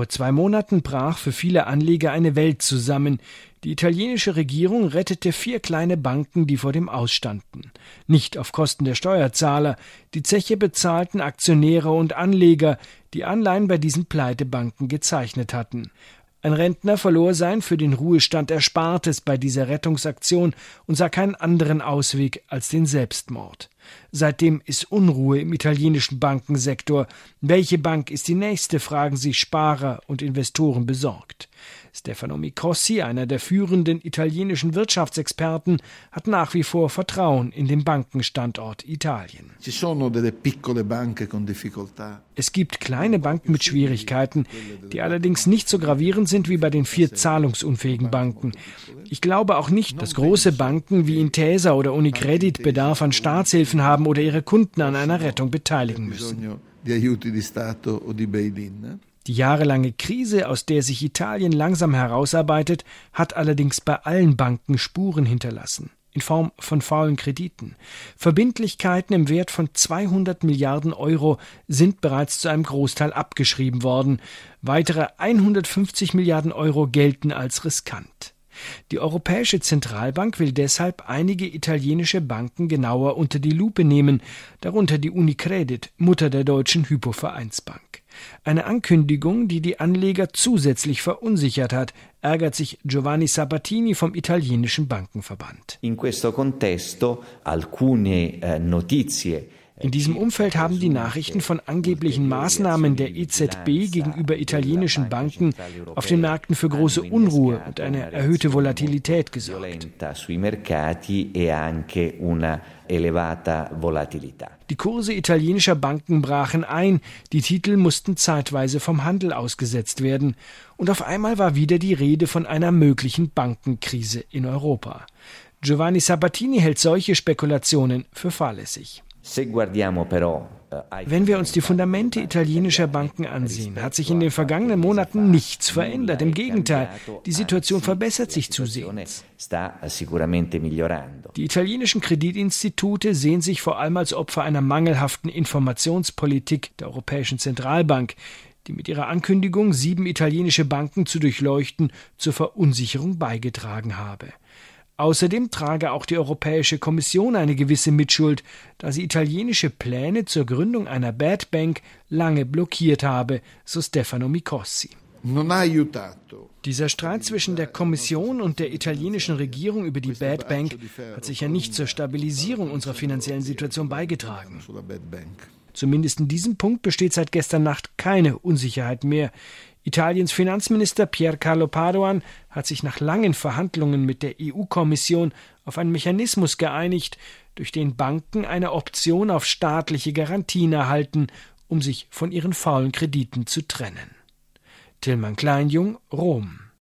Vor 2 Monaten brach für viele Anleger eine Welt zusammen. Die italienische Regierung rettete 4 kleine Banken, die vor dem Aus standen. Nicht auf Kosten der Steuerzahler. Die Zeche bezahlten Aktionäre und Anleger, die Anleihen bei diesen Pleitebanken gezeichnet hatten. Ein Rentner verlor sein für den Ruhestand Erspartes bei dieser Rettungsaktion und sah keinen anderen Ausweg als den Selbstmord. Seitdem ist Unruhe im italienischen Bankensektor. Welche Bank ist die nächste, fragen sich Sparer und Investoren besorgt. Stefano Micossi, einer der führenden italienischen Wirtschaftsexperten, hat nach wie vor Vertrauen in den Bankenstandort Italien. Es gibt kleine Banken mit Schwierigkeiten, die allerdings nicht so gravierend sind wie bei den 4 zahlungsunfähigen Banken. Ich glaube auch nicht, dass große Banken wie Intesa oder Unicredit Bedarf an Staatshilfen haben oder ihre Kunden an einer Rettung beteiligen müssen. Die jahrelange Krise, aus der sich Italien langsam herausarbeitet, hat allerdings bei allen Banken Spuren hinterlassen, in Form von faulen Krediten. Verbindlichkeiten im Wert von 200 Milliarden Euro sind bereits zu einem Großteil abgeschrieben worden. Weitere 150 Milliarden Euro gelten als riskant. Die Europäische Zentralbank will deshalb einige italienische Banken genauer unter die Lupe nehmen, darunter die Unicredit, Mutter der deutschen Hypo-Vereinsbank. Eine Ankündigung, die die Anleger zusätzlich verunsichert hat, ärgert sich Giovanni Sabatini vom italienischen Bankenverband. In questo contesto alcune notizie. In diesem Umfeld haben die Nachrichten von angeblichen Maßnahmen der EZB gegenüber italienischen Banken auf den Märkten für große Unruhe und eine erhöhte Volatilität gesorgt. Die Kurse italienischer Banken brachen ein, die Titel mussten zeitweise vom Handel ausgesetzt werden, und auf einmal war wieder die Rede von einer möglichen Bankenkrise in Europa. Giovanni Sabatini hält solche Spekulationen für fahrlässig. Wenn wir uns die Fundamente italienischer Banken ansehen, hat sich in den vergangenen Monaten nichts verändert. Im Gegenteil, die Situation verbessert sich zusehends. Die italienischen Kreditinstitute sehen sich vor allem als Opfer einer mangelhaften Informationspolitik der Europäischen Zentralbank, die mit ihrer Ankündigung, 7 italienische Banken zu durchleuchten, zur Verunsicherung beigetragen habe. Außerdem trage auch die Europäische Kommission eine gewisse Mitschuld, da sie italienische Pläne zur Gründung einer Bad Bank lange blockiert habe, so Stefano Micossi. Dieser Streit zwischen der Kommission und der italienischen Regierung über die Bad Bank hat sicher nicht zur Stabilisierung unserer finanziellen Situation beigetragen. Zumindest in diesem Punkt besteht seit gestern Nacht keine Unsicherheit mehr. Italiens Finanzminister Pier Carlo Padoan hat sich nach langen Verhandlungen mit der EU-Kommission auf einen Mechanismus geeinigt, durch den Banken eine Option auf staatliche Garantien erhalten, um sich von ihren faulen Krediten zu trennen. Tilman Kleinjung, Rom.